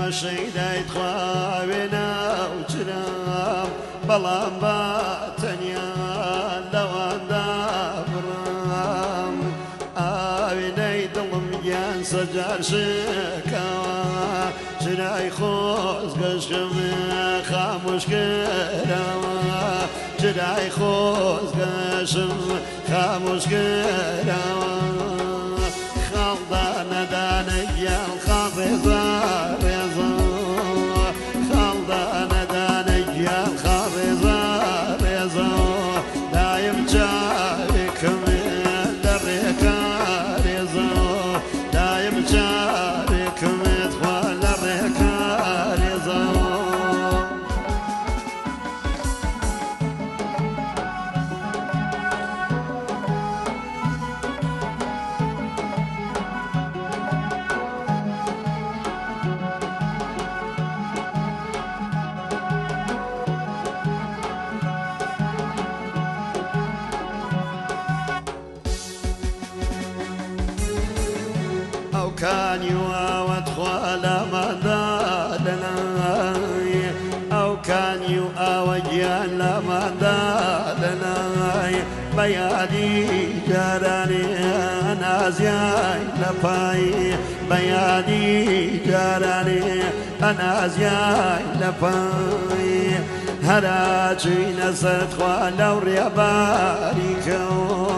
شەیدای خواوێنە و چرام بەڵام بە تەنیا لەواندا بڕام ئاوێنەی دڵم گیان سەجار شکاوە چرای خۆزگەشم خاموش کراوە چرای خۆزگەشم خاموش کراوە خەڵدا نەدانە گیان خاڵ ڕێزە ڕێزە خەڵدا نەدانە گیان خاڵ ڕێزە ڕێزە دایم چاوێکم لە ڕێکە ڕێزە دایم چاوێکمت خوا لە ڕێکە ڕێزە كاني وادخل مدالناي او كاني اوجيان لمدالناي بيادي جاراني انا زياي لفاي بيادي جاراني انا زياي لفاي هراجي نسد خوالا وريباريكو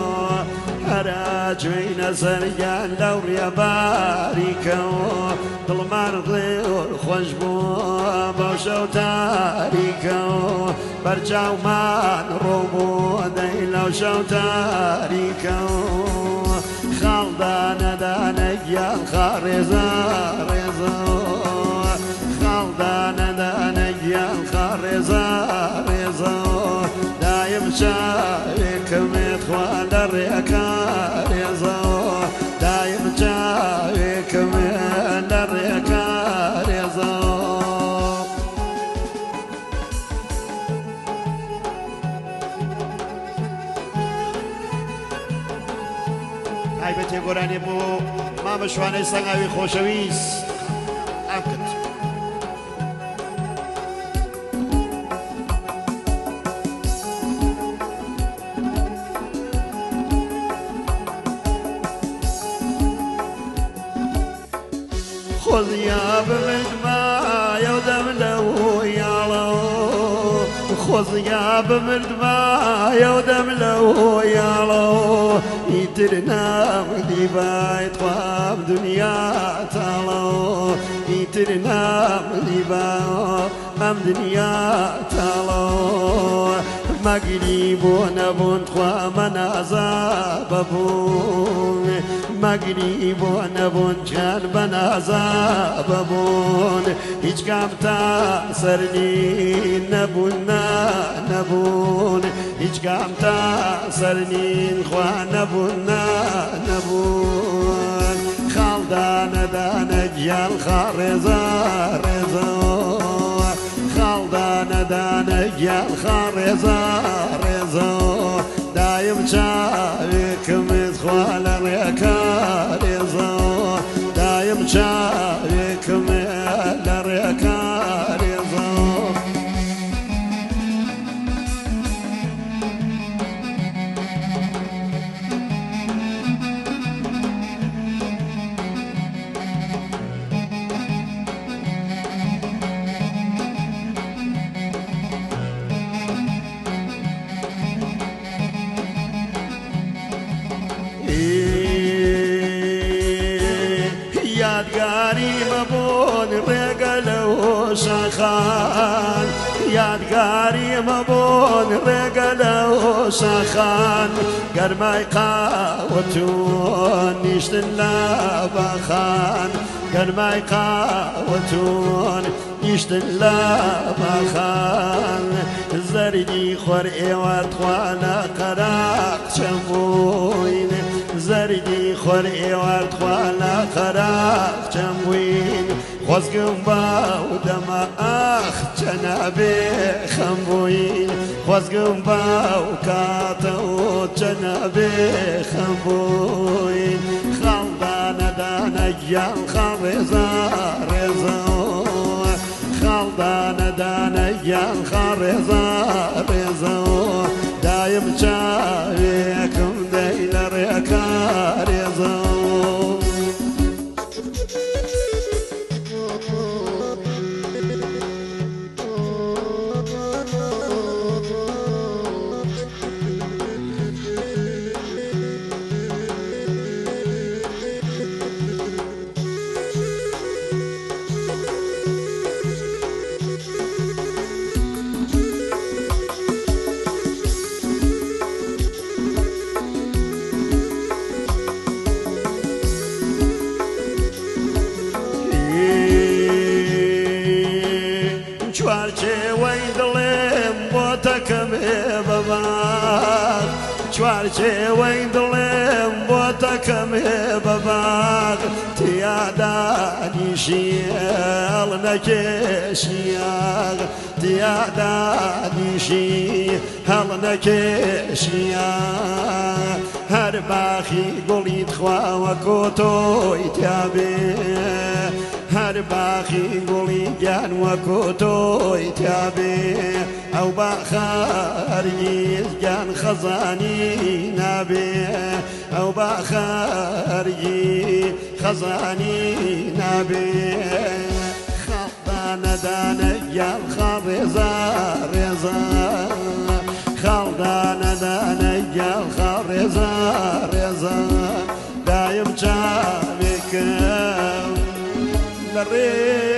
هراجي نسريان لو ريباريكو دڵمان غێر خۆش بوو بەوشە و تاریکە و بەرچاومان ڕۆبوو دەی لەو شەو تاریکە و خاڵدا نەدانە گیان خا ڕێزە ڕێزە خاڵدا نەدانە گیان خا ڕێزە ڕێزە دایم چاوێکمێت خوا لە ڕێکە ڕێزە دایم چاوێکمێت لە ڕێکە ڕێزە تایبەتێ گۆرانێ بۆ مامە شوانەی سەنگاوی خۆشەویست ئام کرد خۆزیا بمردما یەودەم لەو یاڵە خۆزیا بمردما یەودەم لەو یاڵە ئیتر نامدی بایت خواب دنیا تاڵە ئیتر نامدی با ئەم دنیا تاڵە مەگری بۆ نەبوون خوا مەنازا بەبوون مەگری بۆ نەبوون چیان بەنازا بەبوون هیچ کام تا سەرنین نەبوون نەبوون هیچ کام تا سەرنین خوا نەبوون نەبوون خاڵدا نەدانە گیان خا ڕێزە ڕێزە خاڵدا نەدانە گیان خا ڕێزە ڕێزە دایم چاوێکمت خوا لە ڕێکە ڕێزە دایم چاوێکمت لە ڕێکە ڕێزە یادگاری مەبوون ڕێگە لەو شاخان یادگاری مەبوون ڕێگە لەو شاخان گەرمای قاوەت و نیشتن لە باخان گەرمای قاوەت و نیشتن لە باخان زەردی خۆر ئێوە توانە قەراق چەند بووین زەردی خۆر ئێوە توانە قەراق چەند بووین خۆزگەم باو دەمە ئاخ چەنابێ خەم بووین خۆزگەم باو کاتە و چەنابێ خەم بووین خاڵدا نەدانە گیان خاڵ ڕێزە ڕێزە نەگیان خاڕێزە ڕێزەوە دایم چاوێکم دەی لە ڕێکە ڕێزەوە چوارچێوەی دڵێم بۆ تەکەمێ بەباغ چوارچێوەی دڵێم بۆ تەکەمێ بەباغ تیادانیشی هەڵ نەکێشیاغ تیادانیشی هەڵ نەکێشیاغ هەر باخی گوڵیت خواوە کۆتۆی تیابێ هەر باخی گوڵی گیان وەکۆ تۆی تیابێ ئەو باخەرگیز گیان خەزانی نابێ ئەو باخەرگی خەزانی نابێ خەڵدانەدانە گیان خاڕێزە ڕێزە خەڵدانەدانە گیان خاڕێزە ڕێزە دایم چاوێکم لە ڕێ